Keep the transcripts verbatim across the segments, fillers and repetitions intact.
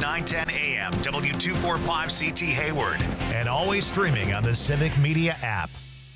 nine ten A M, W two forty-five C T Hayward, and always streaming on the Civic Media app.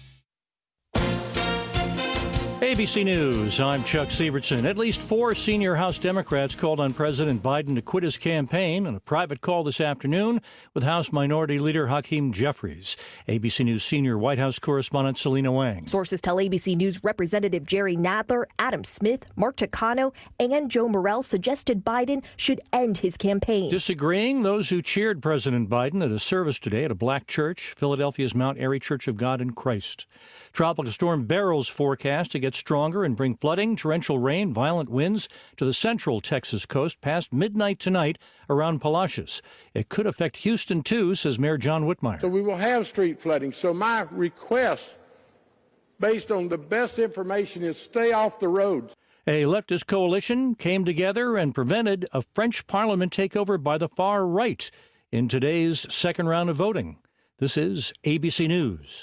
A B C News, I'm Chuck Sievertson. At least four senior House Democrats called on President Biden to quit his campaign in a private call this afternoon with House Minority Leader Hakeem Jeffries. A B C News senior White House correspondent Selena Wang. Sources tell A B C News Representative Jerry Nadler, Adam Smith, Mark Takano, and Joe Morrell suggested Biden should end his campaign. Disagreeing, those who cheered President Biden at a service today at a black church, Philadelphia's Mount Airy Church of God in Christ. Tropical storm Beryl's forecast to get stronger and bring flooding, torrential rain, violent winds to the central Texas coast past midnight tonight around Palacios. It could affect Houston, too, says Mayor John Whitmire. So we will have street flooding. So my request, based on the best information, is stay off the roads. A leftist coalition came together and prevented a French parliament takeover by the far right in today's second round of voting. This is A B C News.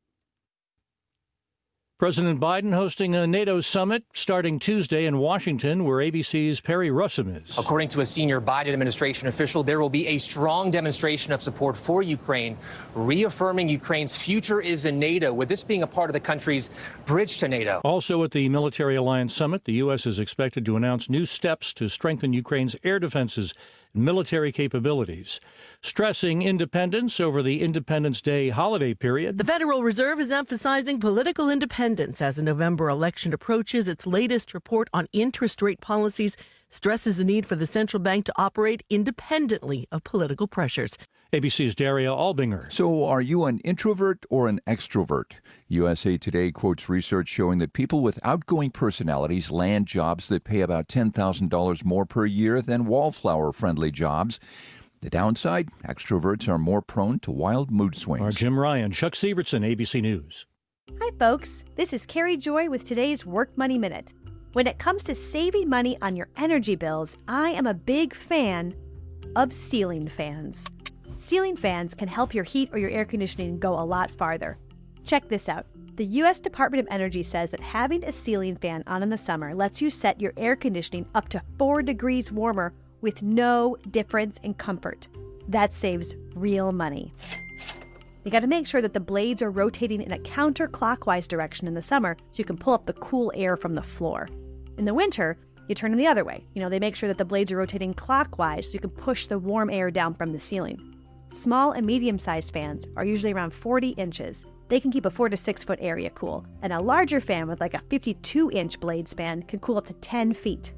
President Biden hosting a NATO summit starting Tuesday in Washington, where A B C's Perry Russum is. According to a senior Biden administration official, there will be a strong demonstration of support for Ukraine, reaffirming Ukraine's future is in NATO, with this being a part of the country's bridge to NATO. Also at the Military Alliance Summit, the U S is expected to announce new steps to strengthen Ukraine's air defenses and military capabilities, stressing independence over the Independence Day holiday period. The Federal Reserve is emphasizing political independence as the November election approaches. Its latest report on interest rate policies stresses the need for the central bank to operate independently of political pressures. A B C's Daria Albinger. So are you an introvert or an extrovert? U S A Today quotes research showing that people with outgoing personalities land jobs that pay about ten thousand dollars more per year than wallflower-friendly jobs. The downside, extroverts are more prone to wild mood swings. Our Jim Ryan, Chuck Sievertson, A B C News. Hi, folks. This is Carrie Joy with today's Work Money Minute. When it comes to saving money on your energy bills, I am a big fan of ceiling fans. Ceiling fans can help your heat or your air conditioning go a lot farther. Check this out. The U S Department of Energy says that having a ceiling fan on in the summer lets you set your air conditioning up to four degrees warmer with no difference in comfort. That saves real money. You got to make sure that the blades are rotating in a counterclockwise direction in the summer so you can pull up the cool air from the floor. In the winter, you turn them the other way. You know, they make sure that the blades are rotating clockwise so you can push the warm air down from the ceiling. Small and medium-sized fans are usually around forty inches. They can keep a four to six foot area cool, and a larger fan with like a fifty-two inch blade span can cool up to ten feet.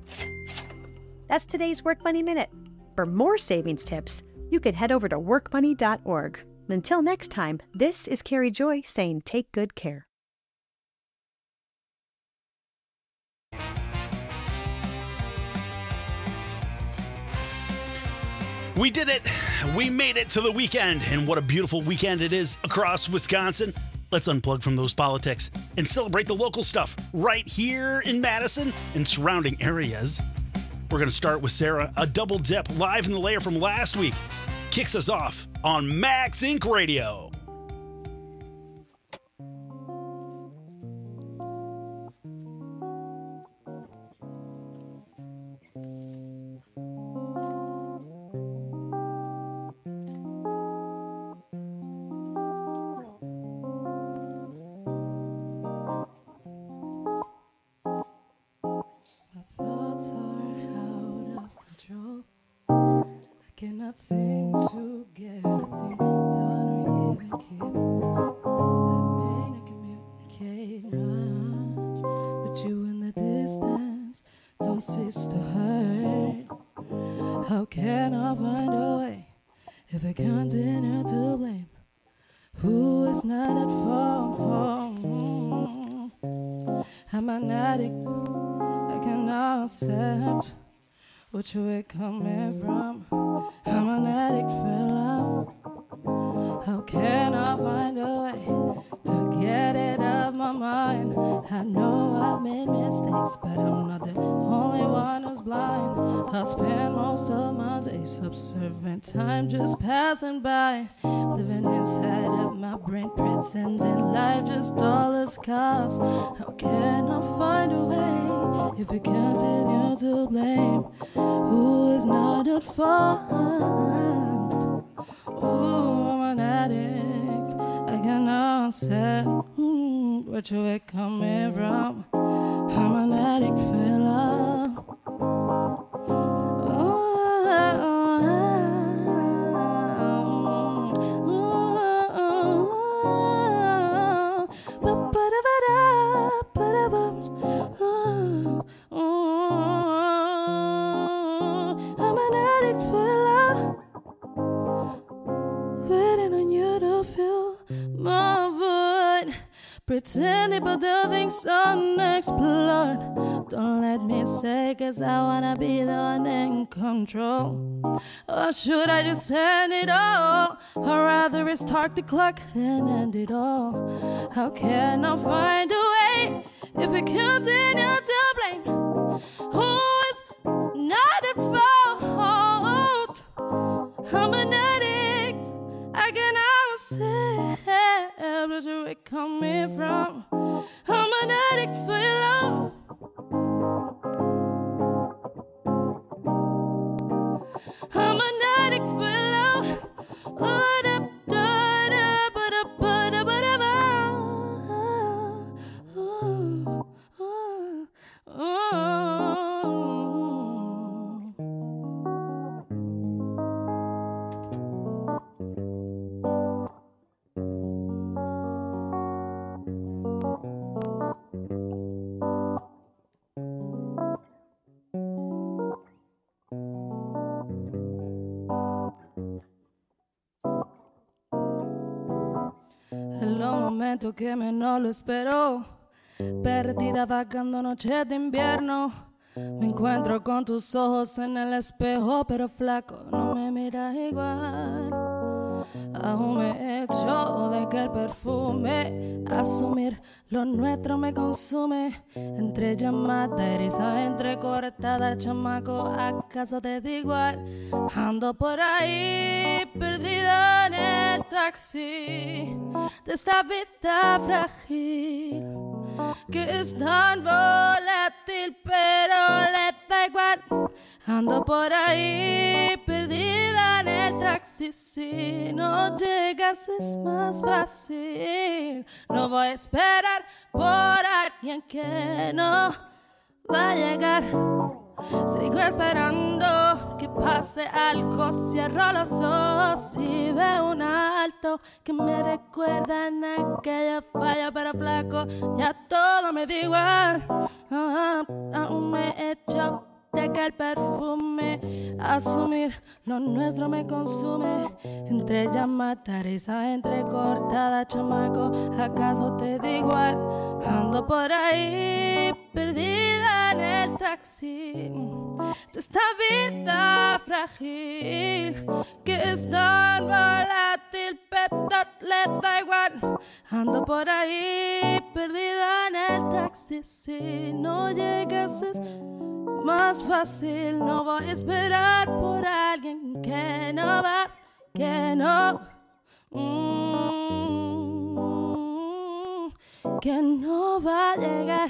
That's today's Work Money Minute. For more savings tips, you can head over to work money dot org. Until next time, this is Carrie Joy saying take good care. We did it. We made it to the weekend. And what a beautiful weekend it is across Wisconsin. Let's unplug from those politics and celebrate the local stuff right here in Madison and surrounding areas. We're going to start with Sarah. A double dip live in the layer from last week kicks us off on Max Incorporated. Radio. Cannot seem to get a thing done or even keep. I may not communicate much, but you in the distance don't cease to hurt. How can I find a way if I continue to blame who is not at fault? I'm an addict, I cannot accept which way coming from. I'm an addict, fell out. How can I find a way to get it out of my mind? I know I've made mistakes, but I'm not the only one who's blind. I spend most of my days place, observant time just passing by, living inside of my brain, pretending life just all is chaos. How can I find a way if we continue to blame who is not at fault? Ooh, I'm an addict, I cannot say mm, where you it coming from. I'm an addict for love. I'm an addict for love, waiting on you to feel my void. Pretending but the things unexplored. Don't let me say, cause I wanna be the one in control. Or should I just end it all? Or rather restart the clock and end it all? How can I find a way if we continue to blame who is not at fault? I'm an addict, I cannot say where you it coming from. I'm an addict for your love. I'm an addict for your love. Oh, da, da, da, ba, da, ba, da, ba, da, ba. Oh, oh, oh. En los momentos que menos lo espero, perdida vagando noches de invierno, me encuentro con tus ojos en el espejo, pero flaco, no me miras igual. Aún me echo de que el perfume, asumir lo nuestro me consume. Entre llamada, eriza, entrecortada, chamaco, ¿acaso te da igual? Ando por ahí, perdida en el taxi de esta vida frágil que es tan volátil, pero le da igual. Ando por ahí, perdida en el taxi. Si no llegas es más fácil. No voy a esperar por alguien que no va a llegar. Sigo esperando que pase algo. Cierro los ojos y veo un alto que me recuerda en aquella falla, pero flaco, ya todo me da igual. Ah, aún me echo de que el perfume, asumir lo nuestro me consume. Entre llamada, risa entrecortada, chamaco, ¿acaso te da igual? Ando por ahí, perdida en el taxi de esta vida frágil que es tan volátil, pero le da igual. Ando por ahí, perdida en el taxi. Si no llegas es más fácil. No voy a esperar por alguien que no va, que no, mm, que no va a llegar,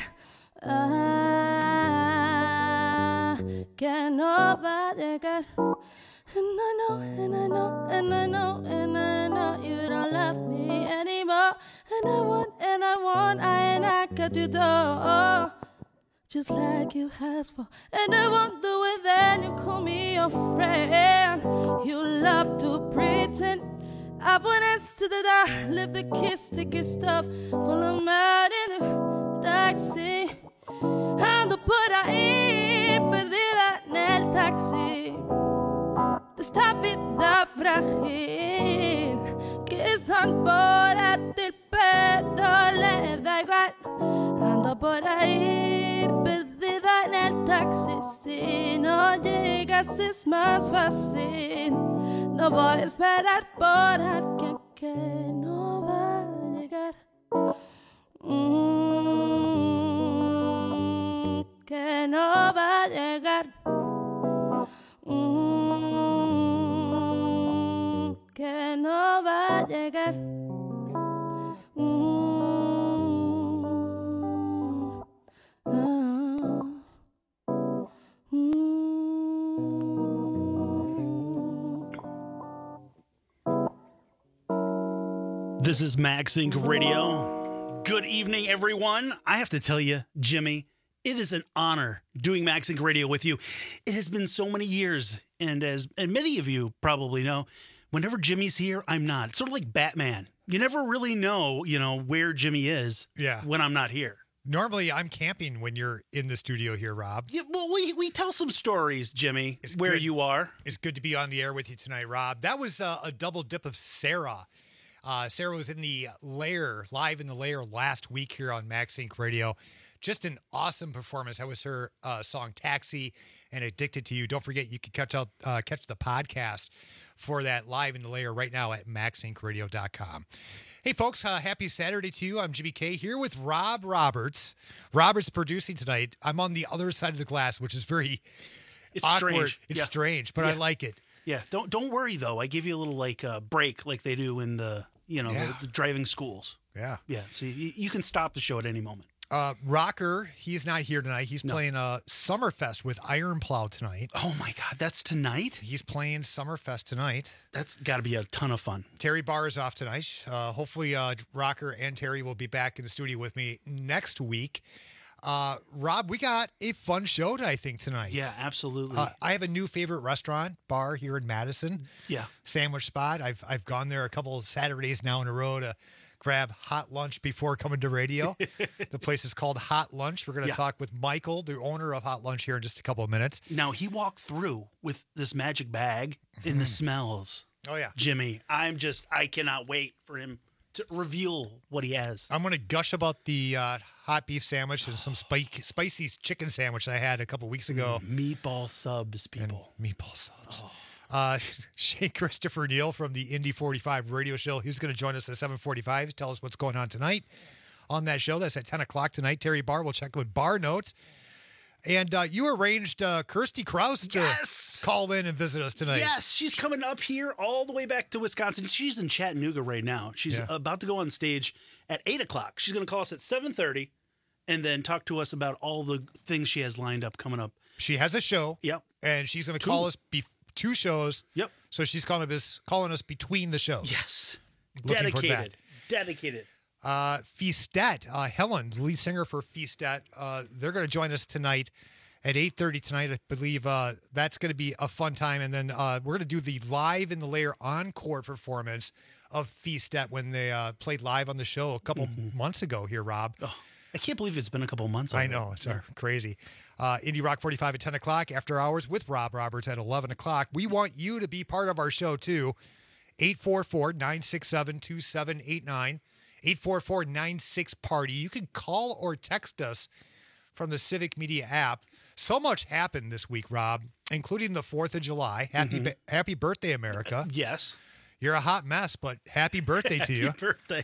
ah, que no va a llegar. And I know, and I know, and I know, and I know you don't love me anymore. And I want, and I want, I ain't I got you door, just like you asked for. And I won't do it then, you call me your friend. You love to pretend. I went next to the door, leave the kiss, sticky stuff, pull them out in the taxi. Ando por ahí, perdida en el taxi de esta vida frágil que es tan volátil, pero le da igual. Ando por ahí, perdida en el taxi. Si no llegas es más fácil. No voy a esperar por alguien que no va a llegar. Mm, que no va a llegar. Mm, a llegar. Mm. Ah. Mm. This is MaxInc Radio. Good evening, everyone. I have to tell you, Jimmy, it is an honor doing MaxInc Radio with you. It has been so many years, and as and many of you probably know, whenever Jimmy's here, I'm not. It's sort of like Batman. You never really know, you know, where Jimmy is Yeah. when I'm not here. Normally, I'm camping when you're in the studio here, Rob. Yeah, well, we we tell some stories, Jimmy, It's where good. you are. It's good to be on the air with you tonight, Rob. That was uh, a double dip of Sarah. Uh, Sarah was in the Lair, live in the Lair last week here on MaxInc Radio. Just an awesome performance. That was her uh, song Taxi and Addicted to You. Don't forget, you can catch out uh, catch the podcast for that live in the Lair right now at max inc radio dot com. Hey, folks, uh, happy Saturday to you. I'm Jimmy K here with Rob Roberts. Robert's producing tonight. I'm on the other side of the glass, which is very It's awkward. strange. It's Yeah. strange, but I Yeah. like it. Yeah, don't don't worry though. I give you a little like uh, break, like they do in the you know Yeah. the, the driving schools. Yeah. Yeah, so you, you can stop the show at any moment. Uh, Rocker, he's not here tonight. He's No. playing uh, Summerfest with Iron Plow tonight. Oh my God, that's tonight. He's playing Summerfest tonight. That's got to be a ton of fun. Terry Barr is off tonight. Uh, hopefully, uh, Rocker and Terry will be back in the studio with me next week. Uh, Rob, we got a fun show, I think, tonight. Yeah, absolutely. Uh, I have a new favorite restaurant, bar here in Madison. Yeah. Sandwich Spot. I've I've gone there a couple of Saturdays now in a row to grab hot lunch before coming to radio. The place is called Hot Lunch. We're going to Yeah. talk with Michael, the owner of Hot Lunch, here in just a couple of minutes. Now he walked through with this magic bag in the smells. Oh, yeah. Jimmy, I'm just I cannot wait for him to reveal what he has. I'm going to gush about the uh, hot beef sandwich and some spike, spicy chicken sandwich I had a couple weeks ago. Meatball subs, people. And meatball subs. Uh, Shane Christopher Neal from the Indy forty-five radio show. He's going to join us at seven forty-five to tell us what's going on tonight on that show. That's at ten o'clock tonight. Terry Barr will check with Bar Notes. And uh, you arranged uh, Kirsty Krause to Yes! call in and visit us tonight. Yes, she's coming up here all the way back to Wisconsin. She's in Chattanooga right now. She's Yeah. about to go on stage at eight o'clock. She's going to call us at seven thirty and then talk to us about all the things she has lined up coming up. She has a show. Yep. And she's going to Two. call us be- two shows. Yep. So she's calling us, calling us between the shows. Yes. Looking for that. Dedicated. Dedicated. Uh, Feastet, uh, Helen, the lead singer for Feastet, uh, they're going to join us tonight at eight thirty tonight. I believe uh, that's going to be a fun time. And then uh, we're going to do the Live in the Lair encore performance of Feastet when they uh, played live on the show a couple months ago here, Rob. Oh, I can't believe it's been a couple months. I already. know, it's uh, crazy. Uh, Indie Rock forty-five at ten o'clock, After Hours with Rob Roberts at eleven o'clock. We want you to be part of our show, too. eight four four, nine six seven, two seven eight nine. eight four four, nine six, party. You can call or text us from the Civic Media app. So much happened this week, Rob, including the fourth of July. Happy Mm-hmm. ba- happy birthday, America. Yes. You're a hot mess, but happy birthday to you. Happy birthday.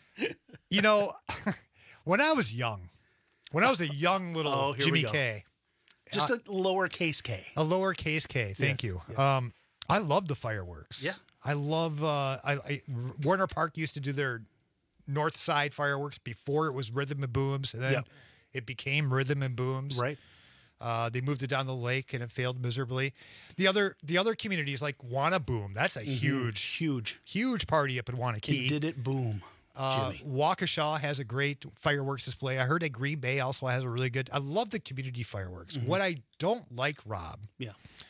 You know, when I was young, when I was a young little Oh, here we Jimmy go. K, Just a lowercase k. a lowercase K. Thank Yes, you. Um, I love the fireworks. Yeah. I love. Uh, I, I Warner Park used to do their North Side fireworks before it was Rhythm and Booms, and then Yep. it became Rhythm and Booms. Right. Uh, they moved it down the lake, and it failed miserably. The other the other communities like Wannaboom, that's a huge, Huge. huge party up in It Wanakee. did it boom. Uh, Jimmy. Waukesha has a great fireworks display. I heard that Green Bay also has a really good. I love the community fireworks. Mm-hmm. What I don't like, Rob, Yeah.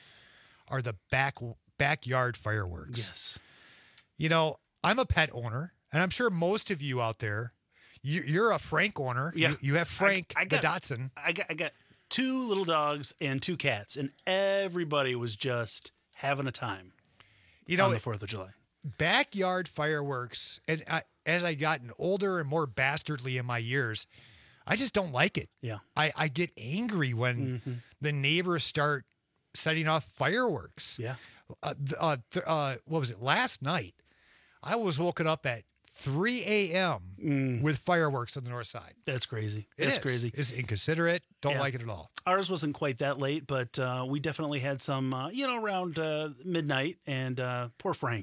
are the back backyard fireworks. Yes. You know, I'm a pet owner, and I'm sure most of you out there, you, you're a Frank owner. Yeah. You, you have Frank I, I the got, Dotson. I got I got two little dogs and two cats, and everybody was just having a time You know, on the Fourth of July. backyard fireworks, and I, as I gotten older and more bastardly in my years, I just don't like it. Yeah. I, I get angry when Mm-hmm. the neighbors start setting off fireworks. Yeah. Uh, th- uh, th- uh, what was it? Last night, I was woken up at three a.m. with fireworks on the north side. That's crazy. It That's is. crazy. It's inconsiderate. Don't Yeah. like it at all. Ours wasn't quite that late, but uh, we definitely had some, uh, you know, around uh, midnight. And uh, poor Frank.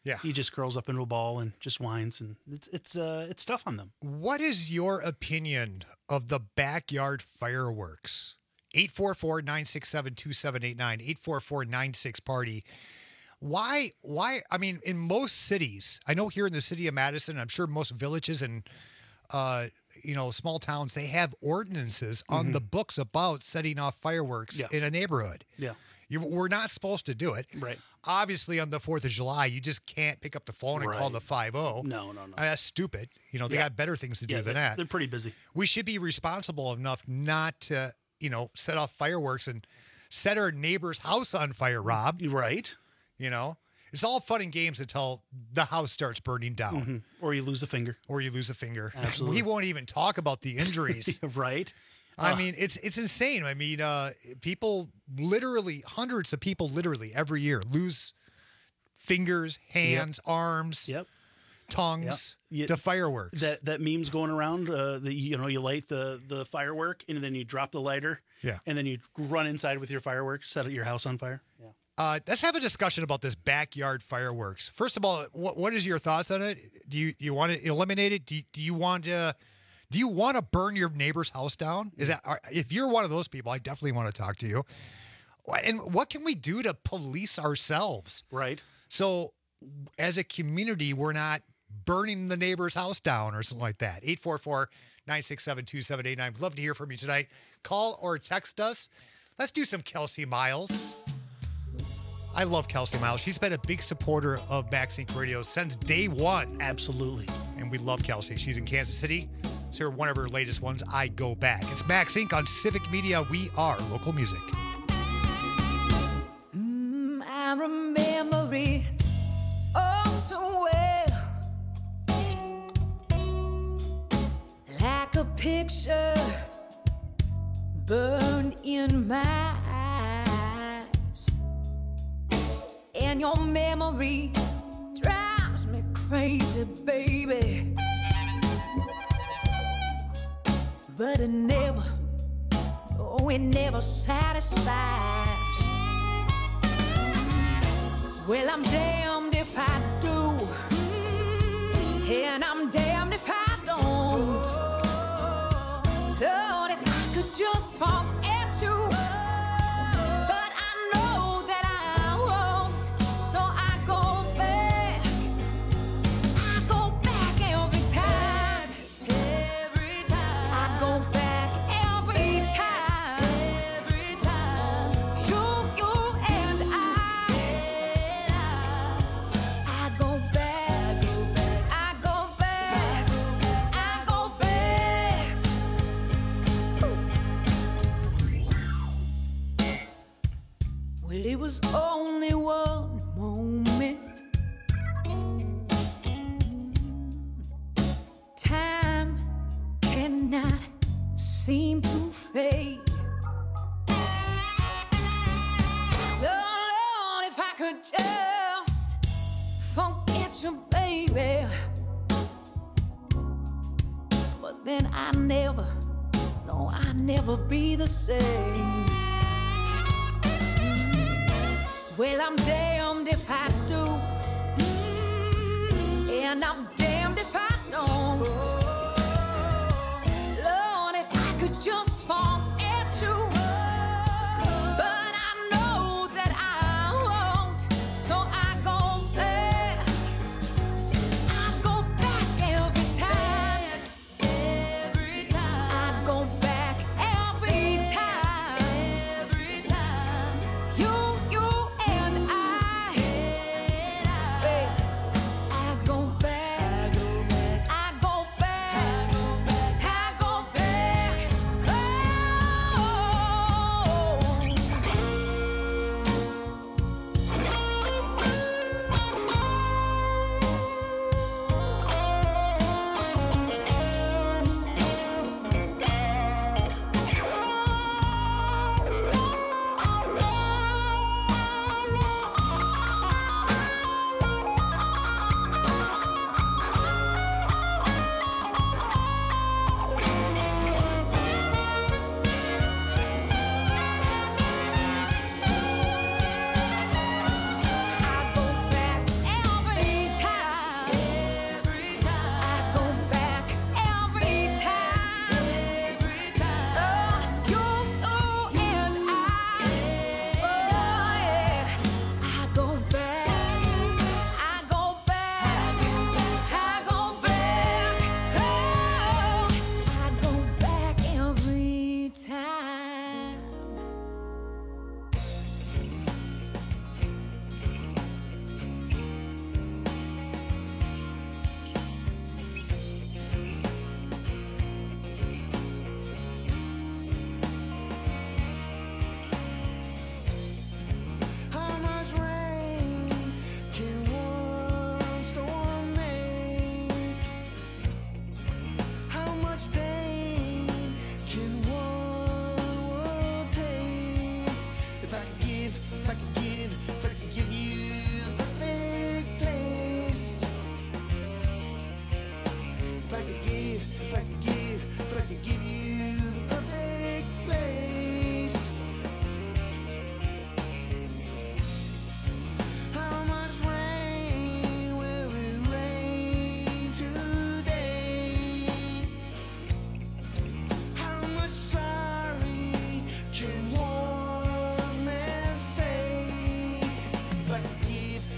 Yeah. He just curls up into a ball and just whines, and it's it's uh it's tough on them. What is your opinion of the backyard fireworks? eight four four, nine six seven, two seven eight nine, eight four four, nine six party. Why, why, I mean, in most cities, I know here in the city of Madison, I'm sure most villages and, uh, you know, small towns, they have ordinances on Mhm. the books about setting off fireworks Yeah. in a neighborhood. Yeah. You, we're not supposed to do it. Right. Obviously, on the fourth of July, you just can't pick up the phone and call Right. the five oh. No, no, no. That's stupid. You know, they Yeah. got better things to do Yeah, than they're, that. they're pretty busy. We should be responsible enough not to, you know, set off fireworks and set our neighbor's house on fire, Rob. Right. You know, it's all fun and games until the house starts burning down. Mhm. Or you lose a finger. Or you lose a finger. Absolutely. We won't even talk about the injuries. Right. I Ugh. mean, it's it's insane. I mean, uh, people literally, hundreds of people literally every year lose fingers, hands, arms, Yep. tongues Yep. to fireworks. That that meme's going around. Uh, the you know you light the the firework and then you drop the lighter. Yeah. And then you run inside with your fireworks, set your house on fire. Yeah. Uh, let's have a discussion about this backyard fireworks. First of all, what what is your thoughts on it? Do you you want to eliminate it? Do you, do you want to do you want to burn your neighbor's house down? Is that are, if you're one of those people, I definitely want to talk to you. And what can we do to police ourselves? Right. So, as a community, we're not burning the neighbor's house down or something like that. eight four four, nine six seven, two seven eight nine. We'd love to hear from you tonight. Call or text us. Let's do some Kelsey Miles. I love Kelsey Miles. She's been a big supporter of Max Inc Radio since day one. Absolutely. And we love Kelsey. She's in Kansas City. Let's hear one of her latest ones, I Go Back. It's Max Inc on Civic Media. We are local music. Mm, I remember it all too well, like a picture burned in my eyes, and your memory drives me crazy, baby. But it never, oh, it never satisfies. Well, I'm damned if I do, and I'm damned if I don't. Lord, if I could just forget you, but I know that I won't, so I go back, I go back every time, every time, I go back every time, every time, you, you and I, I go back, I go back, I go back. Well, it was only one moment. Time cannot seem to fade. Oh, Lord, if I could just forget you, baby. But then I never, no, I never be the same. Well, I'm damned if I do, and I'm damned if I don't. Lord, if I could just forget you, but I know that I won't, so I go back, I go back every time, every time, I go back every time, every time, you, you and I, babe, I go back,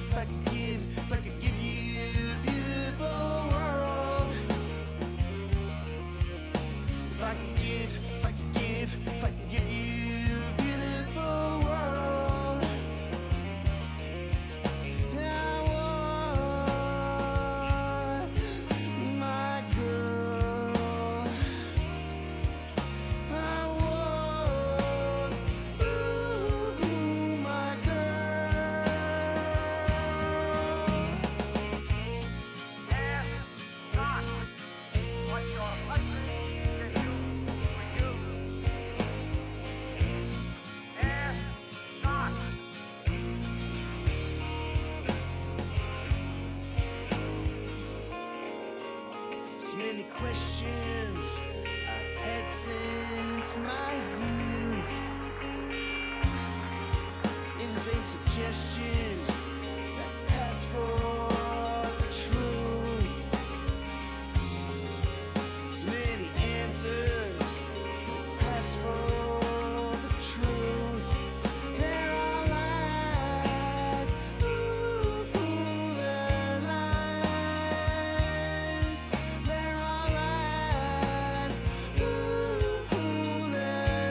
if I could give, if I could give you a beautiful world. If I could give, if I could give, if I could give you a beautiful world. I want my girl. I want ooh, my girl. Ask not what your husband can do for you. Ask not. So many questions I've had since my youth. Insane suggestions that pass for the truth. So many answers that pass for the truth. They're all lies. Ooh, they're lies. They're all lies. Ooh, they're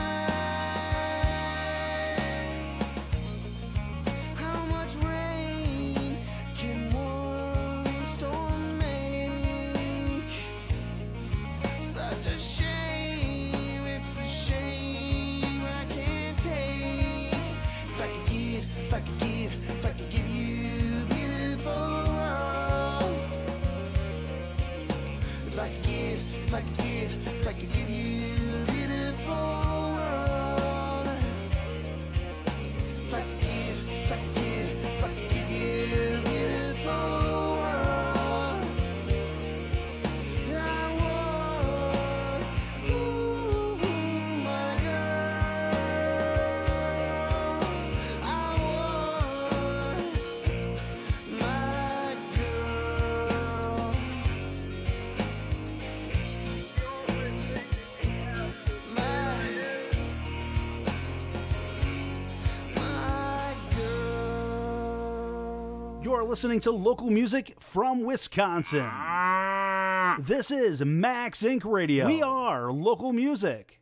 lies. How much rain can one storm make? Such a shame, it's a shame I can't take. If I could give, if I could give, if I could give you a beautiful world. If I could give, if I could give, if I could give you a beautiful world. If I could give, if I could give, if I could give you a beautiful world. I want, ooh, my girl. I want my girl. You're listening to local music from Wisconsin. This is Max Inc Radio. We are local music.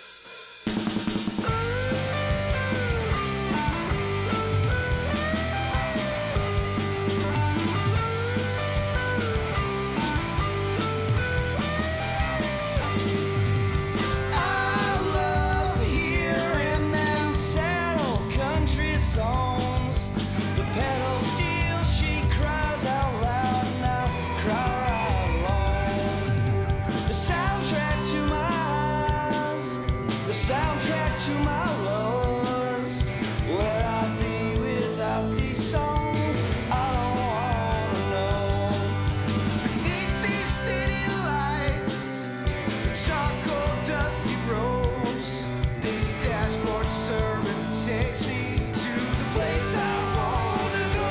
I love hearing them sad old country songs. The pedal steel, she cries out loud, and I cry right along. The soundtrack to my eyes, the soundtrack to my lows. Where I'd be without these songs, I don't wanna know. Beneath these city lights, charcoal dusty roads, this dashboard servant takes me to the place I wanna go.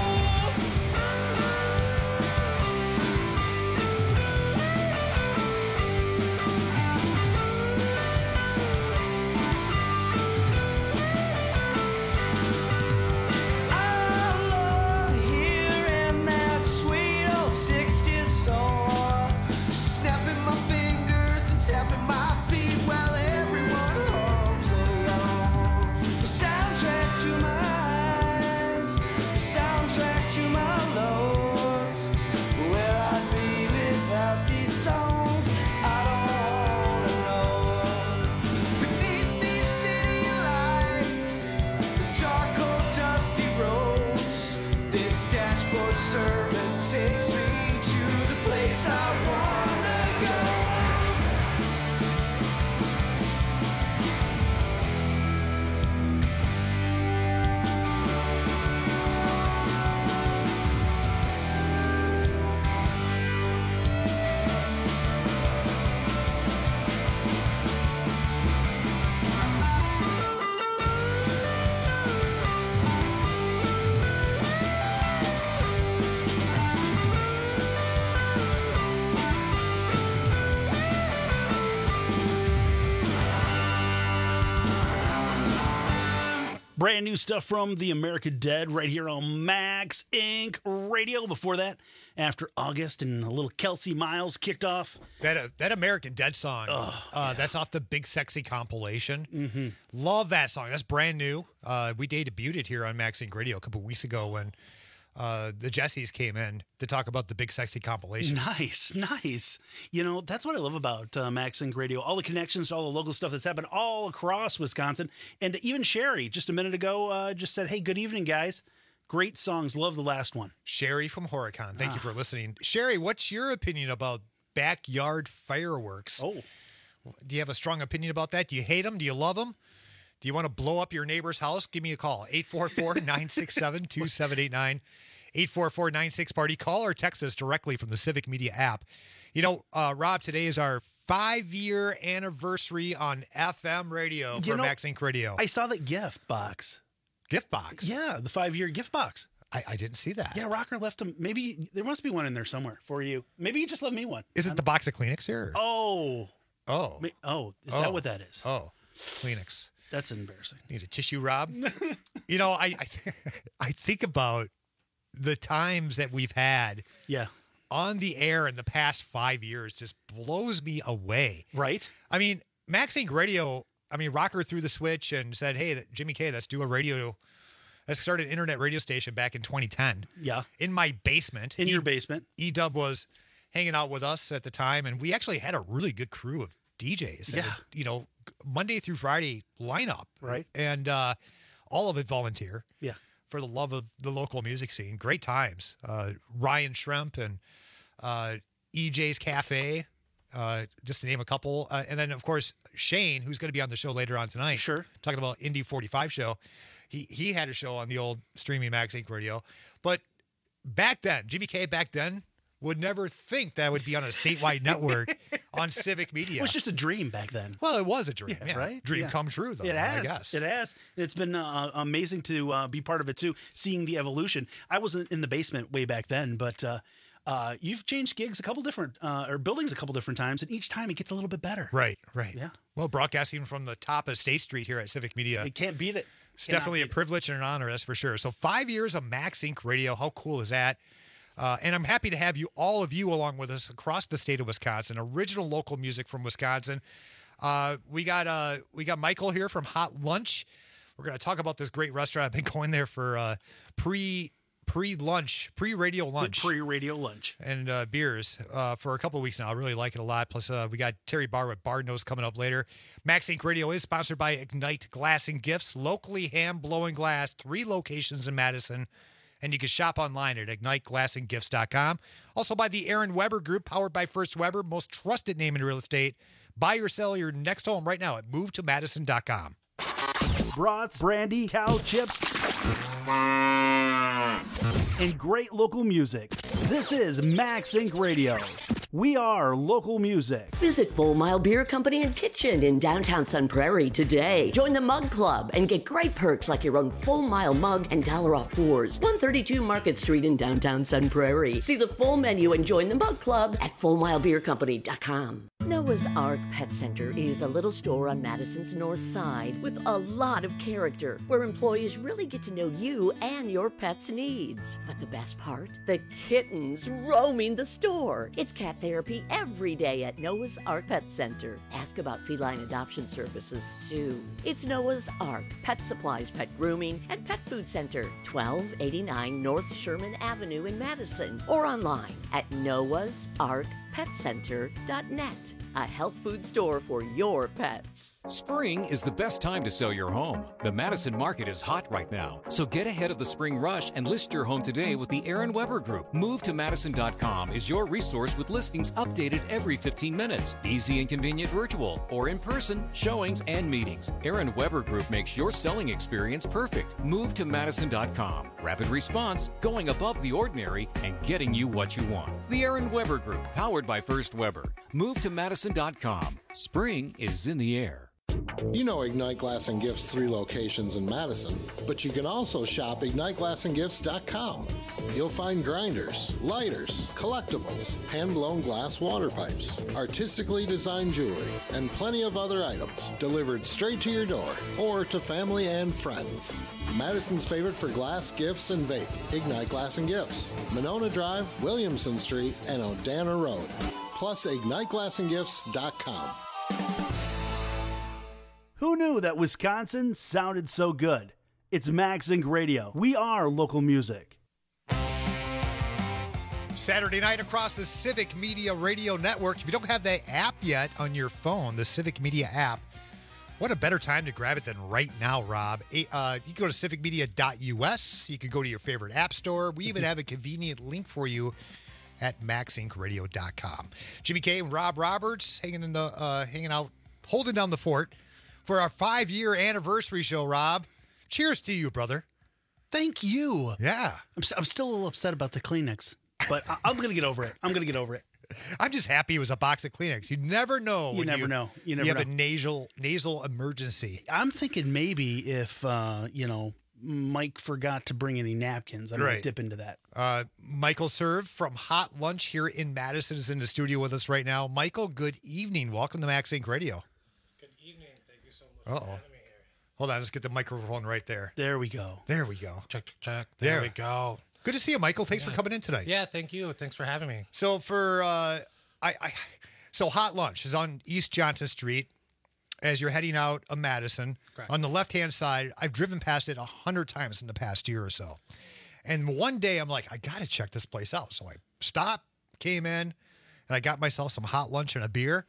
I love hearing that sweet old sixties song, snapping my fingers and tapping my feet while everyone hums along. The soundtrack to my eyes, the soundtrack to my lows. Where I'd be without these songs, I don't wanna know. Beneath these city lights, the dark old dusty roads, this dashboard servant takes me to the place I wanna go. I Brand new stuff from the America Dead right here on Max Inc Radio. Before that, After August and a little Kelsey Miles kicked off. That uh, that American Dead song, oh, uh, yeah. that's off the Big Sexy compilation. Mm-hmm. Love that song. That's brand new. Uh, we debuted it here on Max Inc Radio a couple weeks ago when uh, the Jessies came in to talk about the Big Sexy compilation. Nice, nice. You know, that's what I love about uh, Max Inc Radio. All the connections to all the local stuff that's happened all across Wisconsin. And even Sherry, just a minute ago, uh, just said, hey, good evening, guys. Great songs. Love the last one. Sherry from Horicon. Thank ah. you for listening. Sherry, what's your opinion about backyard fireworks? Oh. Do you have a strong opinion about that? Do you hate them? Do you love them? Do you want to blow up your neighbor's house? Give me a call. eight four four, nine six seven, two seven eight nine. eight four four, nine six, party. Call or text us directly from the Civic Media app. You know, uh, Rob, today is our five-year anniversary on F M radio for You know, Max Inc Radio. I saw that gift box. Gift box? Yeah, the five-year gift box. I, I didn't see that. Yeah, Rocker left them. Maybe there must be one in there somewhere for you. Maybe you just left me one. Is it the box of Kleenex here? Oh. Oh. Ma- Oh, is Oh. that what that is? Oh, Kleenex. That's embarrassing. Need a tissue, Rob? You know, I I, I think about the times that we've had Yeah. on the air in the past five years just blows me away. Right? I mean, Max Inc Radio, I mean, Rocker threw the switch and said, hey, that- Jimmy K, let's do a radio, let's start an internet radio station back in twenty ten. Yeah. In my basement. In E- your basement. E-Dub was hanging out with us at the time, and we actually had a really good crew of D Js. Yeah. And, you know, Monday through Friday lineup. Right. And uh, all of it volunteer. Yeah. For the love of the local music scene. Great times. Uh, Ryan Shrimp and uh, E J's Cafe, uh, just to name a couple. Uh, and then, of course, Shane, who's going to be on the show later on tonight. Sure. Talking about Indie forty-five show. He, he had a show on the old streaming Max Inc Radio. But back then, Jimmy K back then would never think that would be on a statewide network on Civic Media. It was just a dream back then. Well, it was a dream, Yeah, yeah. right? Dream Yeah. come true, though, It I has. guess. It has. It's been uh, amazing to uh, be part of it too, seeing the evolution. I wasn't in the basement way back then, but uh, uh, you've changed gigs a couple different, uh, or buildings a couple different times, and each time it gets a little bit better. Right, right. Yeah. Well, broadcasting from the top of State Street here at Civic Media. You can't beat it. It's Cannot definitely a beat it. privilege and an honor, that's for sure. So five years of Max Inc Radio. How cool is that? Uh, and I'm happy to have you, all of you, along with us across the state of Wisconsin. Original local music from Wisconsin. Uh, we got uh, we got Michael here from Hot Lunch. We're going to talk about this great restaurant. I've been going there for uh, pre pre lunch, pre radio lunch, Pre radio lunch. and uh, beers uh, for a couple of weeks now. I really like it a lot. Plus, uh, we got Terry Barr with Bar Nose coming up later. Max Inc Radio is sponsored by Ignite Glass and Gifts, locally hand blowing glass, three locations in Madison. And you can shop online at ignite glass and gifts dot com. Also by the Aaron Weber Group, powered by First Weber, most trusted name in real estate. Buy or sell your next home right now at move to madison dot com. Brats, brandy, cow chips, and great local music. This is Max Inc Radio. We are local music. Visit Full Mile Beer Company and Kitchen in downtown Sun Prairie today. Join the Mug Club and get great perks like your own Full Mile mug and dollar off pours. one thirty-two Market Street in downtown Sun Prairie. See the full menu and join the Mug Club at full mile beer company dot com. Noah's Ark Pet Center is a little store on Madison's north side with a lot of character, where employees really get to know you and your pet's needs. But the best part? The kittens roaming the store. It's cat therapy every day at Noah's Ark Pet Center. Ask about feline adoption services, too. It's Noah's Ark Pet Supplies, Pet Grooming, and Pet Food Center, twelve eighty-nine North Sherman Avenue in Madison, or online at noahs ark pet center dot net. A health food store for your pets. Spring is the best time to sell your home. The Madison market is hot right now, so get ahead of the spring rush and list your home today with the Aaron Weber Group. move to madison dot com is your resource with listings updated every fifteen minutes. Easy and convenient virtual or in-person showings and meetings. Aaron Weber Group makes your selling experience perfect. move to madison dot com. Rapid response, going above the ordinary, and getting you what you want. The Aaron Weber Group, powered by First Weber. move to madison dot com. Spring is in the air. You know Ignite Glass and Gifts' three locations in Madison, but you can also shop ignite glass and gifts dot com. You'll find grinders, lighters, collectibles, hand-blown glass water pipes, artistically designed jewelry, and plenty of other items delivered straight to your door or to family and friends. Madison's favorite for glass, gifts, and vape, Ignite Glass and Gifts, Monona Drive, Williamson Street, and Odana Road. Plus ignite glass and gifts dot com. Who knew that Wisconsin sounded so good? It's MagZinc Radio. We are local music. Saturday night across the Civic Media Radio Network. If you don't have that app yet on your phone, the Civic Media app, what a better time to grab it than right now, Rob. Uh, you can go to civic media dot U S. You can go to your favorite app store. We even have a convenient link for you at max inc radio dot com. Jimmy K and Rob Roberts hanging in the uh, hanging out, holding down the fort for our five-year anniversary show, Rob. Cheers to you, brother. Thank you. Yeah. I'm, I'm still a little upset about the Kleenex, but I, I'm going to get over it. I'm going to get over it. I'm just happy it was a box of Kleenex. You never know. You when never you, know. You never you have know. a nasal nasal emergency. I'm thinking maybe if, uh, you know, Mike forgot to bring any napkins, I might Right. dip into that. Uh, Michael Serve from Hot Lunch here in Madison is in the studio with us right now. Michael, good evening. Welcome to Max Inc Radio. Good evening. Thank you so much Uh-oh. for having me here. Hold on, let's get the microphone right there. There we go. There we go. Check, check, check. There, There. we go. Good to see you, Michael. Thanks Yeah. for coming in tonight. Yeah, thank you. Thanks for having me. So for uh, I, I, so Hot Lunch is on East Johnson Street. As you're heading out of Madison, Correct. on the left-hand side, I've driven past it a hundred times in the past year or so. And one day, I'm like, I gotta check this place out. So I stopped, came in, and I got myself some hot lunch and a beer.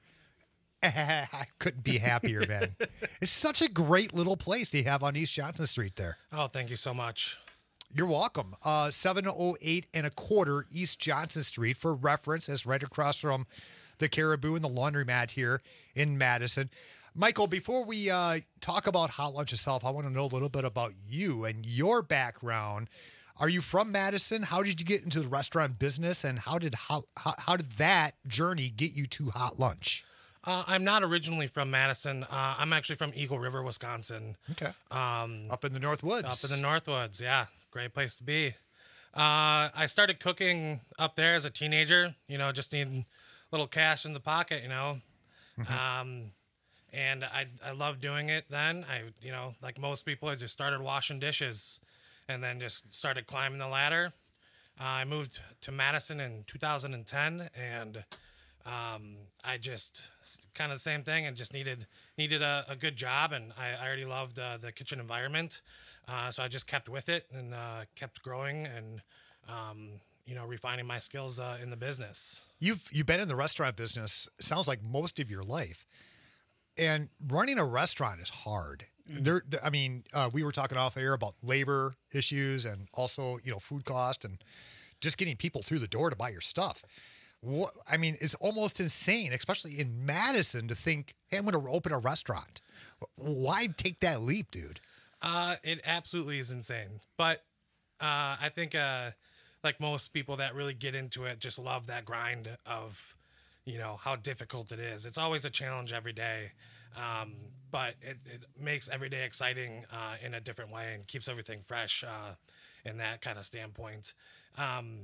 I couldn't be happier, man. It's such a great little place they have on East Johnson Street there. Oh, thank you so much. You're welcome. Uh, seven oh eight and a quarter East Johnson Street. For reference, it's right across from the Caribou and the Laundromat here in Madison. Michael, before we uh, talk about Hot Lunch itself, I want to know a little bit about you and your background. Are you from Madison? How did you get into the restaurant business, and how did how, how, how did that journey get you to Hot Lunch? Uh, I'm not originally from Madison. Uh, I'm actually from Eagle River, Wisconsin. Okay. Um, up in the Northwoods. Up in the Northwoods, yeah. Great place to be. Uh, I started cooking up there as a teenager, you know, just needing a little cash in the pocket, you know. Mm-hmm. Um, and I, I loved doing it then. I, you know, like most people, I just started washing dishes and then just started climbing the ladder. Uh, I moved to Madison in two thousand ten, and um, I just kind of the same thing, and just needed needed a, a good job, and I, I already loved uh, the kitchen environment, uh, so I just kept with it and uh, kept growing and um, you know, refining my skills uh, in the business. You've you've been in the restaurant business, sounds like most of your life, and running a restaurant is hard. Mm-hmm. There, I mean, uh, we were talking off air about labor issues and also, you know, food cost and just getting people through the door to buy your stuff. What, I mean, it's almost insane, especially in Madison, to think, hey, I'm going to open a restaurant. Why take that leap, dude? Uh, it absolutely is insane. But uh, I think, uh, like most people that really get into it, just love that grind of, you know, how difficult it is. It's always a challenge every day. Um, but it, it makes every day exciting uh, in a different way and keeps everything fresh uh, in that kind of standpoint. Um,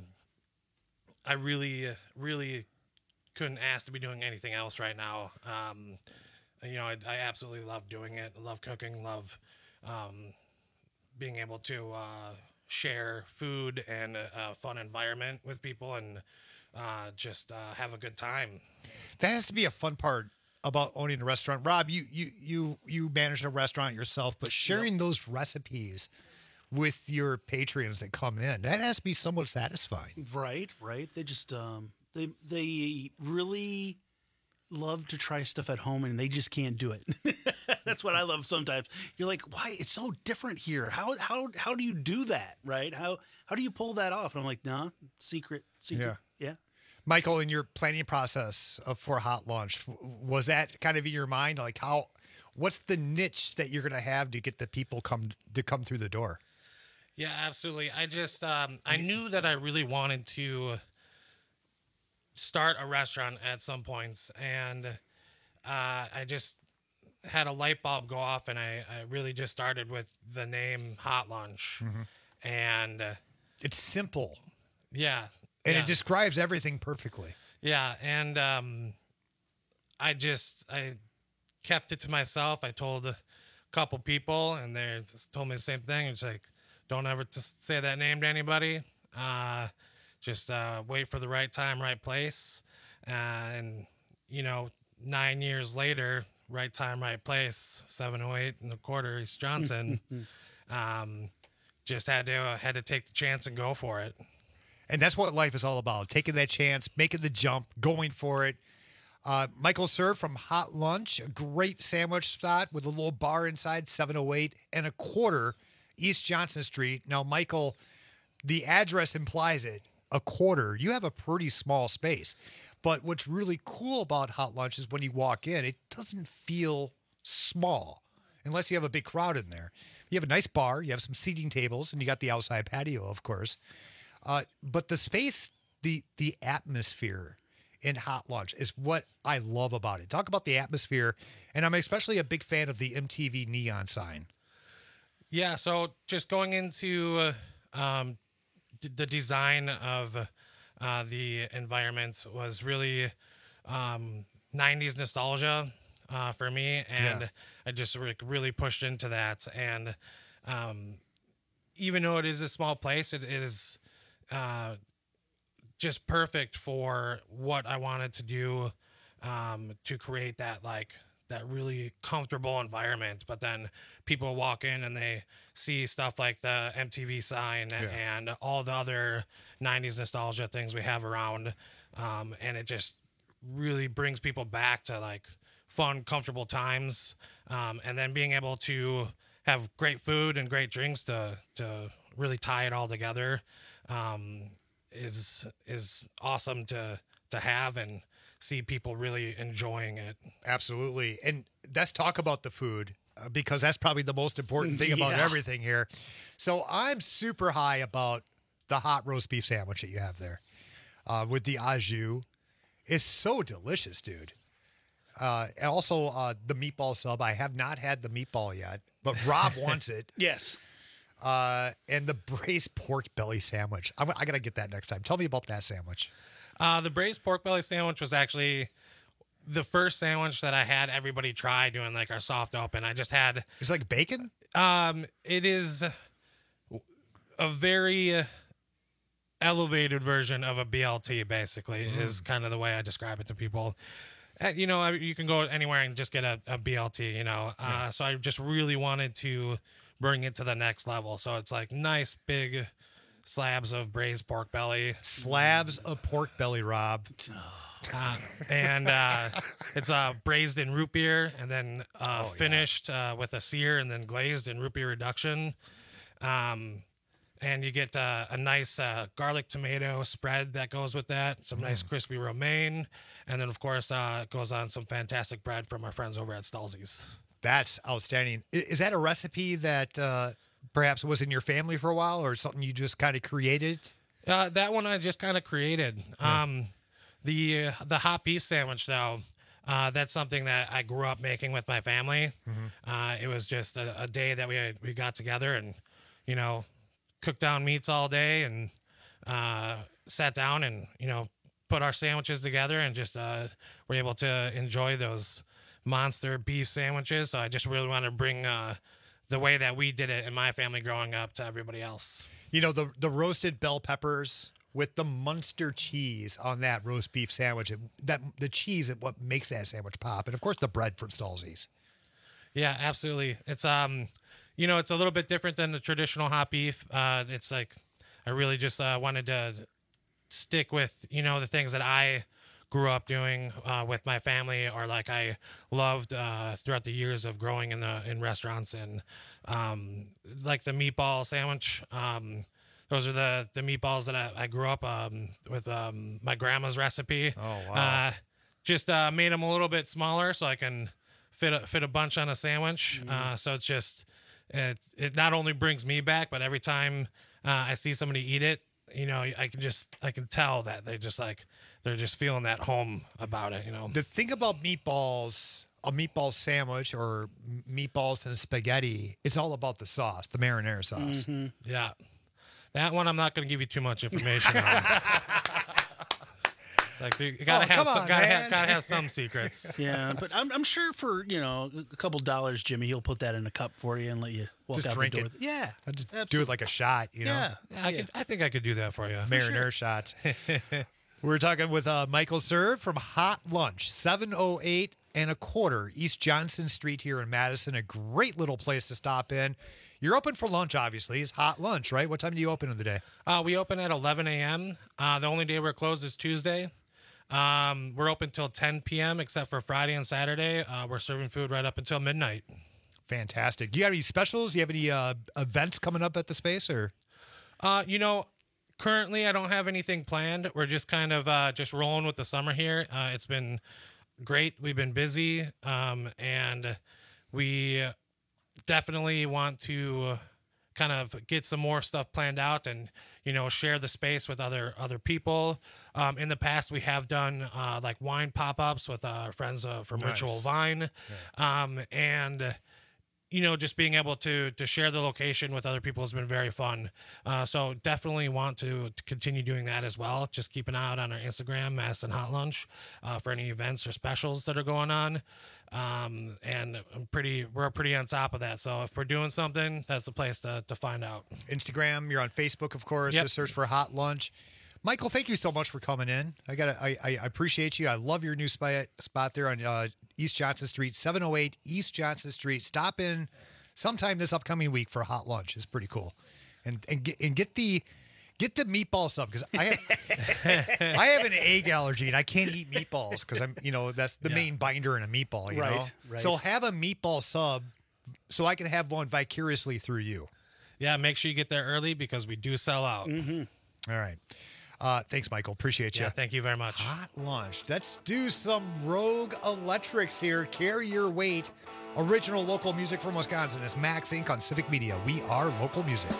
I really, really couldn't ask to be doing anything else right now. Um, you know, I, I absolutely love doing it. I love cooking, love um, being able to uh, share food and a, a fun environment with people and uh, just uh, have a good time. That has to be a fun part about owning a restaurant. Rob, you you you you manage a restaurant yourself, but sharing yep. those recipes with your patrons that come in, that has to be somewhat satisfying. Right, right. They just um they they really love to try stuff at home and they just can't do it. That's what I love sometimes. You're like, why? It's so different here. How how how do you do that? Right? How how do you pull that off? And I'm like, nah, secret, secret. Yeah. Yeah. Michael, in your planning process of, for Hot Lunch, was that kind of in your mind? Like how, what's the niche that you're going to have to get the people come to come through the door? Yeah, absolutely. I just, um, I knew that I really wanted to start a restaurant at some points. And uh, I just had a light bulb go off, and I, I really just started with the name Hot Lunch. Mhm. And uh, It's simple. yeah. And yeah. it describes everything perfectly. Yeah, and um, I just I kept it to myself. I told a couple people, and they just told me the same thing. It's like, don't ever t- say that name to anybody. Uh, just uh, wait for the right time, right place. Uh, and you know, nine years later, right time, right place, seven oh eight and a quarter, East Johnson. um, just had to uh, had to take the chance and go for it. And that's what life is all about, taking that chance, making the jump, going for it. Uh, Michael Serve from Hot Lunch, a great sandwich spot with a little bar inside, seven oh eight and a quarter East Johnson Street. Now, Michael, the address implies it, a quarter. You have a pretty small space. But what's really cool about Hot Lunch is when you walk in, it doesn't feel small unless you have a big crowd in there. You have a nice bar, you have some seating tables, and you got the outside patio, of course. Uh, but the space, the the atmosphere in Hot Lunch is what I love about it. Talk about the atmosphere, and I'm especially a big fan of the M T V neon sign. Yeah, so just going into uh, um, d- the design of uh, the environment was really um, nineties nostalgia uh, for me, and Yeah. I just re- really pushed into that. And um, even though it is a small place, it, it is uh, just perfect for what I wanted to do um, to create that like that really comfortable environment. But then people walk in and they see stuff like the M T V sign Yeah. and all the other nineties nostalgia things we have around. Um, and it just really brings people back to like fun, comfortable times. Um, and then being able to have great food and great drinks to, to really tie it all together um, is, is awesome to, to have and see people really enjoying it. Absolutely. And let's talk about the food uh, because that's probably the most important thing about Yeah. everything here. So I'm super high about the hot roast beef sandwich that you have there uh, with the au jus. It's so delicious, dude. Uh, and also uh, the meatball sub. I have not had the meatball yet, but Rob wants it. Yes. Uh, and the braised pork belly sandwich. I'm, I got to get that next time. Tell me about that sandwich. Uh, the braised pork belly sandwich was actually the first sandwich that I had everybody try doing like our soft open. I just had. It's like bacon? Um, it is a very elevated version of a B L T, basically, Mm. is kind of the way I describe it to people. Uh, You know, I- you can go anywhere and just get a, a B L T, you know. Uh, so I just really wanted to bring it to the next level. So it's like nice big slabs of braised pork belly. Slabs of pork belly, Rob. Uh, and uh, it's uh, braised in root beer and then uh, Oh, yeah. finished uh, with a sear and then glazed in root beer reduction. Um, and you get uh, a nice uh, garlic tomato spread that goes with that, some nice Mm. crispy romaine, and then, of course, uh, it goes on some fantastic bread from our friends over at Stalzy's. That's outstanding. I- Is that a recipe that uh, perhaps was in your family for a while or something you just kind of created? Uh, that one I just kind of created. Um, the uh, the hot beef sandwich, though, uh, that's something that I grew up making with my family. Uh, it was just a, a day that we had, we got together and, you know, cooked down meats all day and uh, sat down and, you know, put our sandwiches together and just uh, were able to enjoy those monster beef sandwiches. So I just really want to bring uh, the way that we did it in my family growing up to everybody else. You know, the the roasted bell peppers with the Munster cheese on that roast beef sandwich. It, that the cheese is what makes that sandwich pop. And of course the bread from Stalzy's. Yeah, absolutely. It's um, you know, it's a little bit different than the traditional hot beef. Uh, it's like I really just uh, wanted to stick with you know the things that I grew up doing uh, with my family, or like I loved uh, throughout the years of growing in the in restaurants, and um, like the meatball sandwich. Um, those are the the meatballs that I, I grew up um, with um, my grandma's recipe. Oh wow! Uh, just uh, made them a little bit smaller so I can fit a, fit a bunch on a sandwich. Mm-hmm. Uh, so it's just it it not only brings me back, but every time uh, I see somebody eat it, you know, I can just I can tell that they're just like they're just feeling that home about it. You know, The thing about meatballs a meatball sandwich or meatballs and spaghetti, it's all about the sauce, the marinara sauce. Mm-hmm. Yeah. That one I'm not going to give you too much information on. Like you gotta oh, have come some, on, gotta man. have gotta have some secrets. Yeah, but I'm I'm sure for you know a couple dollars, Jimmy, he'll put that in a cup for you and let you walk Just out drink the door. it. With it. Yeah, I just absolutely. do it like a shot, you know. Yeah, yeah I could. I think I could do that for you. Marinara Sure. shots. We're talking with uh, Michael Serve from Hot Lunch, seven oh eight and a quarter East Johnson Street here in Madison. A great little place to stop in. You're open for lunch, obviously. It's Hot Lunch, right? What time do you open in the day? Uh, we open at eleven a.m. Uh, the only day we're closed is Tuesday. Um, we're open till ten p.m. except for Friday and Saturday. Uh, we're serving food right up until midnight. Fantastic. Do you have any specials? Do you have any uh, events coming up at the space, or? Uh, you know, currently I don't have anything planned. We're just kind of uh, just rolling with the summer here. Uh, it's been great. We've been busy, um, and we definitely want to kind of get some more stuff planned out and, you know, share the space with other other people. Um, in the past, we have done uh, like wine pop-ups with our friends uh, from Nice. Ritual Vine. Um, and, you know, just being able to to share the location with other people has been very fun. Uh, so definitely want to, to continue doing that as well. Just keep an eye out on our Instagram, Madison Hot Lunch, uh, for any events or specials that are going on. Um, and I'm pretty, we're pretty on top of that. So if we're doing something, that's the place to, to find out. Instagram, you're on Facebook, of course. Yep. Just search for Hot Lunch. Michael, thank you so much for coming in. I got I, I I appreciate you. I love your new spot spot there on uh, East Johnson Street, seven oh eight East Johnson Street. Stop in sometime this upcoming week for Hot Lunch. It's pretty cool, and and get and get the get the meatball sub because I have I have an egg allergy and I can't eat meatballs because I'm you know that's the Yeah. main binder in a meatball. You Right, know, right. so have a meatball sub so I can have one vicariously through you. Yeah. Make sure you get there early because we do sell out. Mm-hmm. All right. Uh, thanks, Michael. Appreciate you. Yeah. Thank you very much. Hot Lunch. Let's do some Rogue Electrics here. Carry your weight. Original local music from Wisconsin. It's Max Incorporated on Civic Media. We are local music.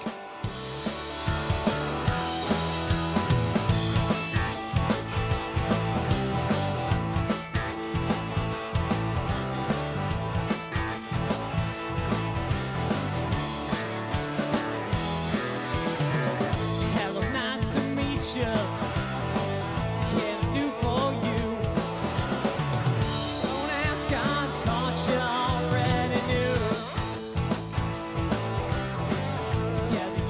Hello, nice to meet you. Can I do for you? Don't ask, I thought you already knew. Together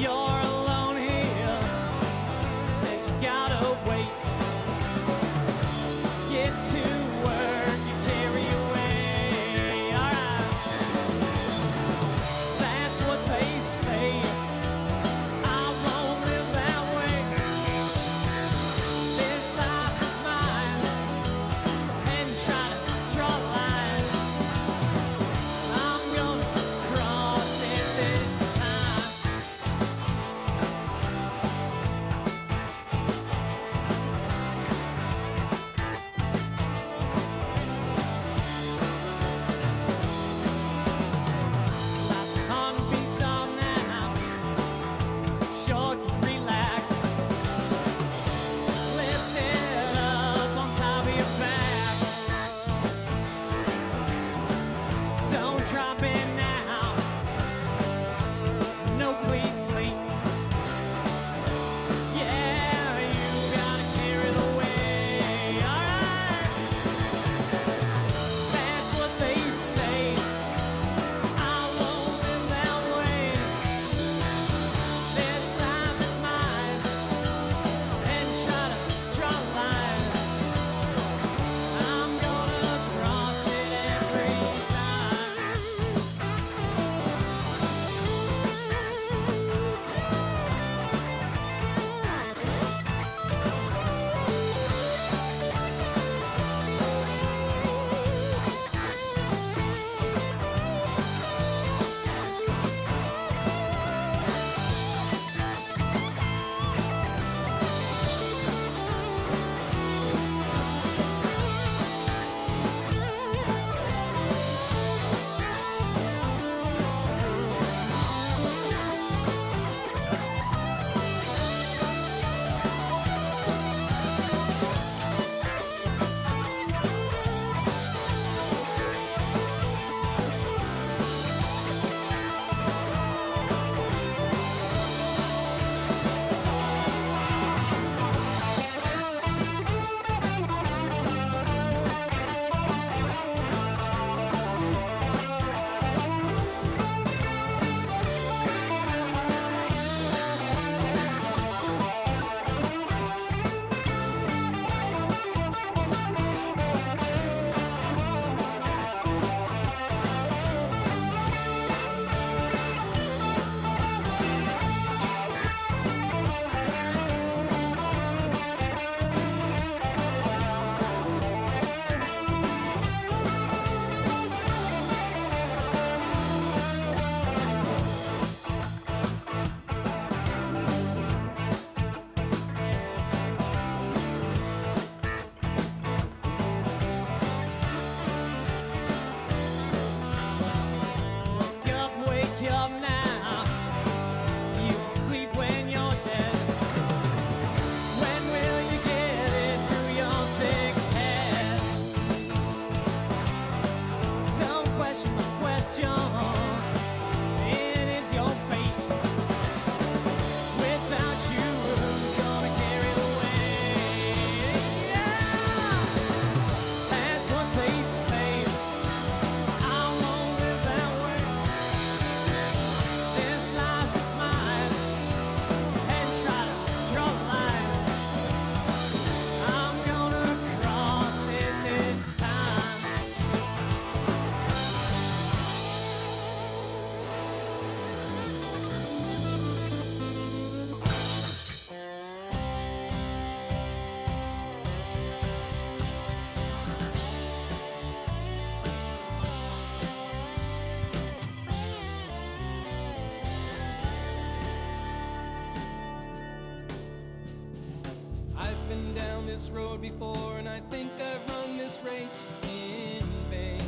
this road before, and I think I've run this race in vain.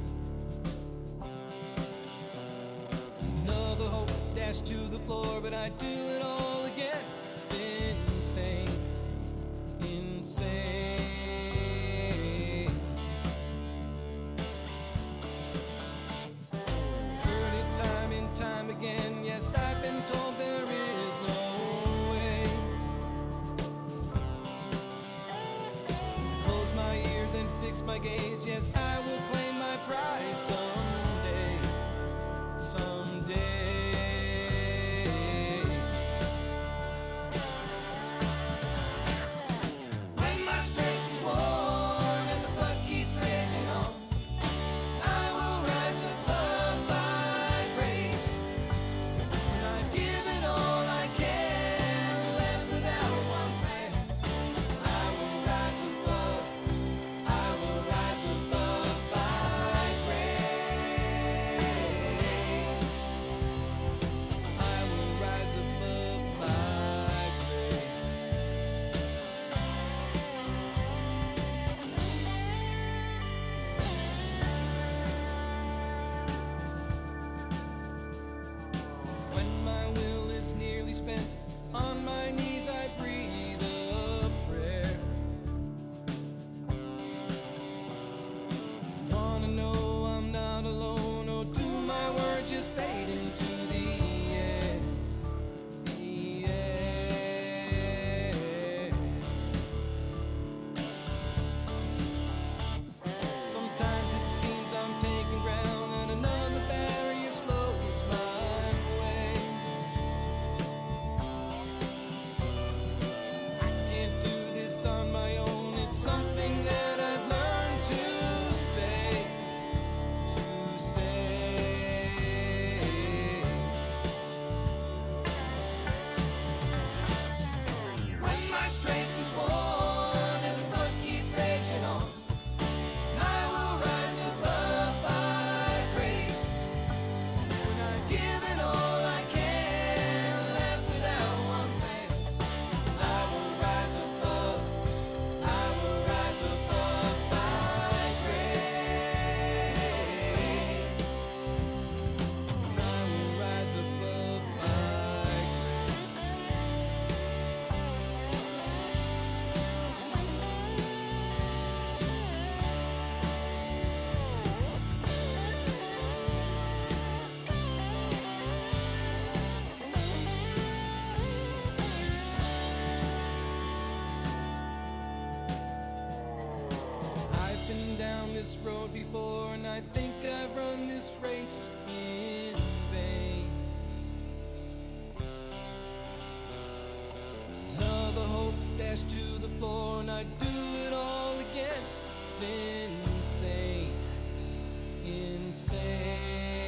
Another hope dashed to the floor, but I do it all again. It's insane, insane. Heard it time and time again. Yes, I've been told there is no way. Close my ears and fix my gaze. Yes, I will claim my prize someday, someday. When my strength is worn and the blood keeps raging on, I will rise above by grace. When I've given all I can, left without one plan, I will rise above, I will rise above by grace. I will rise above by grace. When my will is nearly spent, on my knees I breathe a prayer. Wanna know I'm not alone, or do my words just fade into the air? The air. Sometimes it seems I'm taking ground and another barrier slows my way. I can't do this on my own. It's something that I've learned to say, to say. When my strength is worn and the blood keeps raging on, I will rise above by grace. When I've given all I can, left without one plan, I will rise above, I will rise above by grace. And I will rise above by I've been down this road before, and I think I've run this race in vain. Another hope dashed to the floor, and I do it all again. It's insane, insane.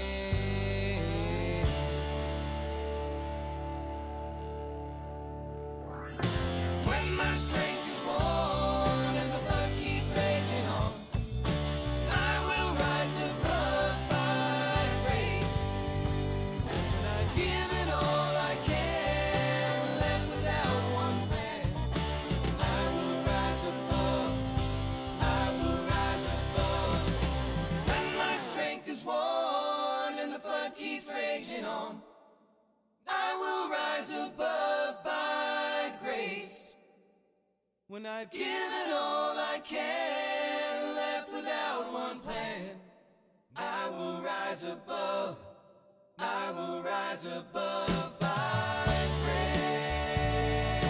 When my strength is worn and the blood keeps raging on, I will rise above by grace. When I've given all I can, left without one plan, I will rise above, I will rise above. When my strength is worn and the flood keeps raging on, I will rise above by grace. When I've given all I can, left without one plan, I will rise above, I will rise above by grace.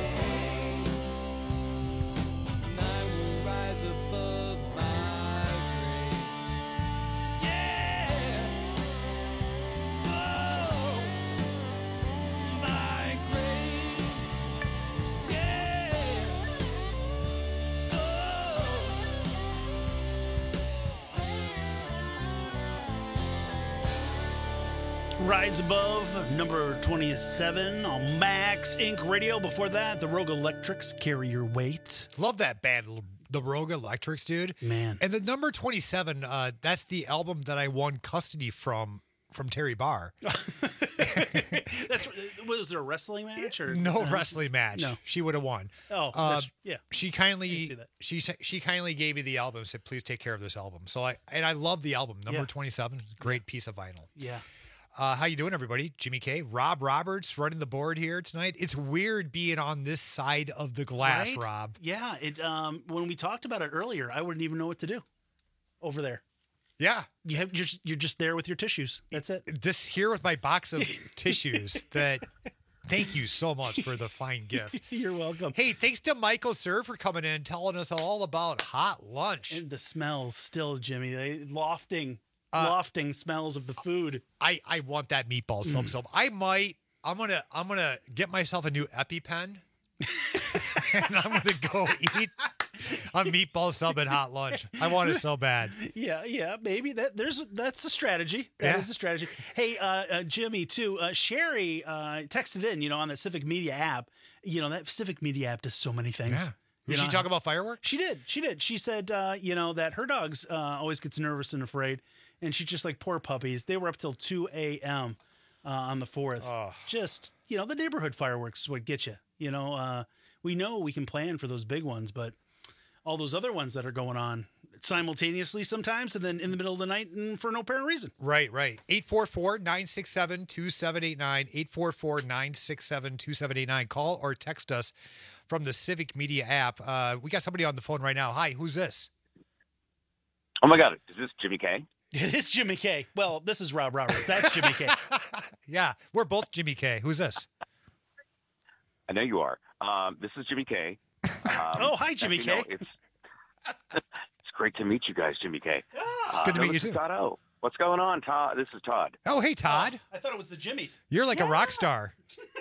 And I will rise above by grace. Yeah. Oh, by grace. Yeah. Rise Above, number twenty-seven on Max Incorporated. Radio. Before that, the Rogue Electrics, Carry Your Weight. Love that band, the Rogue Electrics, dude. Man. And the number twenty-seven, uh, that's the album that I won custody from from Terry Barr. That's was there a wrestling match or No uh, wrestling match. No. She would have won. Oh, Uh, that's- yeah. She I kindly can see that. she sa- she kindly gave me the album and said, "Please take care of this album." So I and I love the album. Number Yeah. twenty-seven, great piece of vinyl. Yeah. Uh, how you doing, everybody? Jimmy K, Rob Roberts running the board here tonight. It's weird being on this side of the glass, Right? Rob. Yeah. It um when we talked about it earlier, I wouldn't even know what to do over there. Yeah. You have you're just, you're just there with your tissues. That's it. This here with my box of tissues that thank you so much for the fine gift. You're welcome. Hey, thanks to Michael Sir for coming in and telling us all about hot lunch. And the smells still, Jimmy. They lofting Uh, lofting smells of the food. I, I want that meatball sub sub. I might I'm gonna I'm gonna get myself a new EpiPen and I'm gonna go eat a meatball sub at hot lunch. I want it so bad. Yeah, yeah, maybe that there's that's a strategy. That is Yeah. the strategy. Hey, uh, uh, Jimmy, too. Uh, Sherry uh, texted in, you know, on the Civic Media app. You know, that Civic Media app does so many things. Yeah. You Did she know, talk about fireworks? She did. She did. She said, uh, you know, that her dogs uh, always gets nervous and afraid, and she's just like poor puppies. They were up till two a.m. Uh, on the fourth. Oh. Just, you know, the neighborhood fireworks is what get you. You know, uh, we know we can plan for those big ones, but all those other ones that are going on simultaneously sometimes, and then in the middle of the night and for no apparent reason. Right, right. eight four four, nine six seven, two seven eight nine, eight four four, nine six seven, two seven eight nine. Call or text us from the Civic Media app. Uh, we got somebody on the phone right now. Hi, who's this? Oh my God, is this Jimmy K? It is Jimmy K. Well, this is Rob Roberts. That's Jimmy K. Yeah, we're both Jimmy K. Who's this? I know you are. Um, this is Jimmy K. Um, Oh, hi, Jimmy you know, K. it's it's great to meet you guys, Jimmy K. It's good to no, meet you this is too. Todd O. What's going on, Todd? This is Todd. Oh, hey, Todd. I thought it was the Jimmys. You're like a rock star.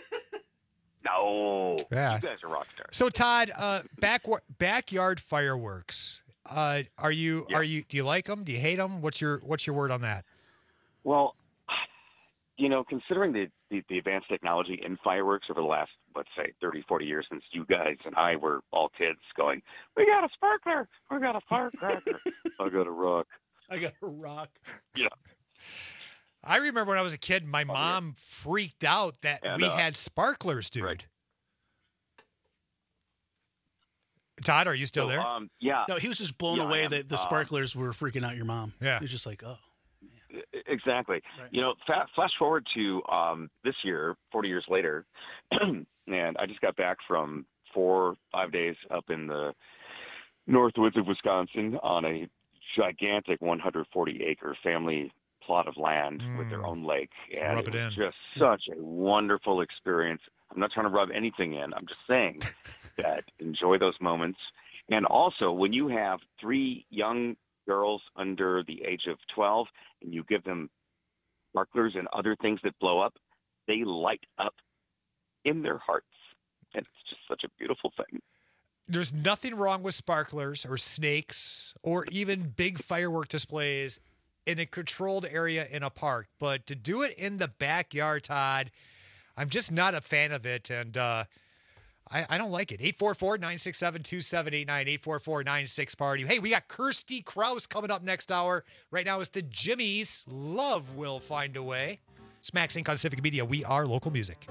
No, Yeah. you guys are rock stars. So, Todd, uh, back backyard fireworks. Uh, are you Yeah. are you do you like them? Do you hate them? What's your what's your word on that? Well, you know, considering the, the, the advanced technology in fireworks over the last, let's say, thirty, forty years since you guys and I were all kids going, we got a sparkler, we got a firecracker, I got a rock. I got a rock. Yeah. I remember when I was a kid, my mom freaked out that And, we uh, had sparklers, dude. Todd, are you still So, there? Um, yeah. No, he was just blown Yeah, I away am. that the Um, sparklers were freaking out your mom. Yeah. He was just like, oh. Exactly. You know, fa- flash forward to um, this year, forty years later, and I just got back from four, five days up in the north woods of Wisconsin on a gigantic one hundred forty acre family plot of land with their own lake. And Rub it it was in. just such a wonderful experience. I'm not trying to rub anything in. I'm just saying that enjoy those moments. And also, when you have three young girls under the age of twelve and you give them sparklers and other things that blow up, they light up in their hearts. And it's just such a beautiful thing. There's nothing wrong with sparklers or snakes or even big firework displays in a controlled area in a park. But to do it in the backyard, Todd, I'm just not a fan of it. And uh, I, I don't like it. eight four four, nine six seven, two seven eight nine, eight four four, nine six party. Hey, we got Kirsty Kraus coming up next hour. Right now it's the Jimmys. Love will find a way. Smack Sync on Civic Media. We are local music.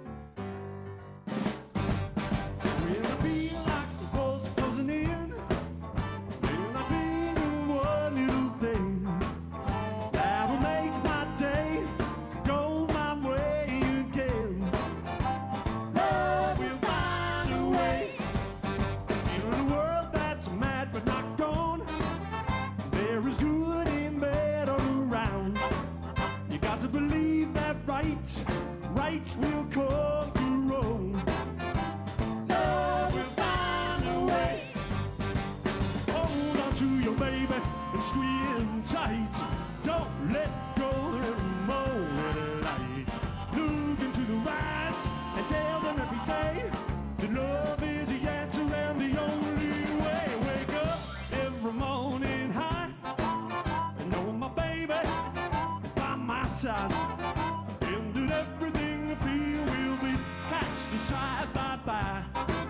Right will conquer wrong. Love will find a way. Hold on to your baby and squeeze tight. Don't let go of the morning light. Look into the eyes and tell them every day that love is the answer and the only way. Wake up every morning high and know my baby is by my side. Everything I feel will be cast aside. Bye-bye.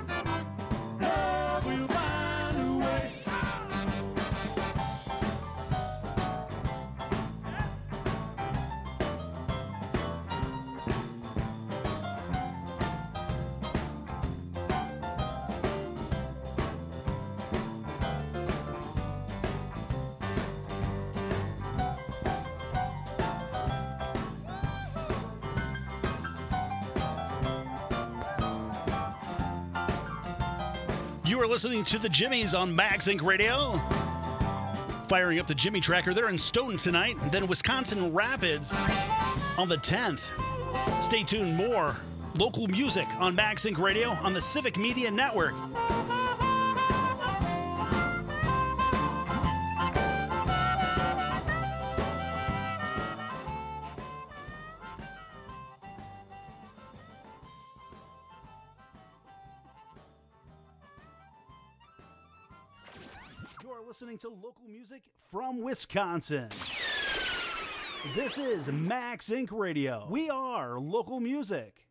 Love will find a way. You are listening to the Jimmies on Max Inc Radio. Firing up the Jimmy Tracker. They're in Stoughton tonight. Then Wisconsin Rapids on the tenth. Stay tuned. More local music on Max Inc Radio on the Civic Media Network. Listening to local music from Wisconsin. This is Max Inc Radio. We are local music.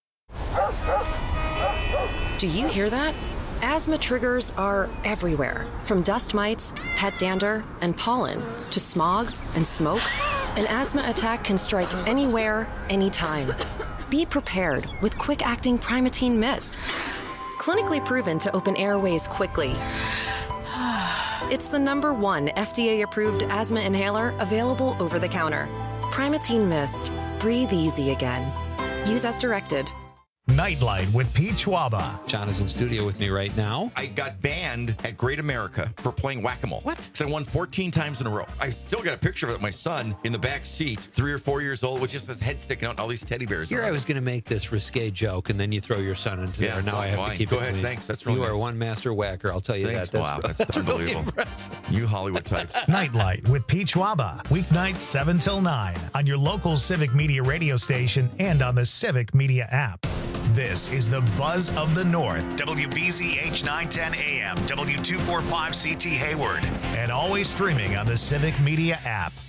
Do you hear that? Asthma triggers are everywhere, from dust mites, pet dander, and pollen, to smog and smoke. An asthma attack can strike anywhere, anytime. Be prepared with quick-acting Primatene Mist. Clinically proven to open airways quickly. It's the number one F D A-approved asthma inhaler available over the counter. Primatene Mist. Breathe easy again. Use as directed. Nightlight with Pete Schwaba. John is in studio with me right now. I got banned at Great America for playing whack-a-mole. What? Because I won fourteen times in a row. I still got a picture of it, my son in the back seat, three or four years old, with just his head sticking out and all these teddy bears. Here I was going to make this risque joke, and then you throw your son into Yeah, there. Now well, I have fine. to keep Go it ahead. clean. Thanks. That's really You nice. are one master whacker, I'll tell you Thanks. that. Wow, that's really unbelievable. impressive. You Hollywood types. Nightlight with Pete Schwaba. Weeknights seven till nine on your local Civic Media radio station and on the Civic Media app. This is the Buzz of the North. W B Z H nine ten A M, W two forty-five C T Hayward, and always streaming on the Civic Media app.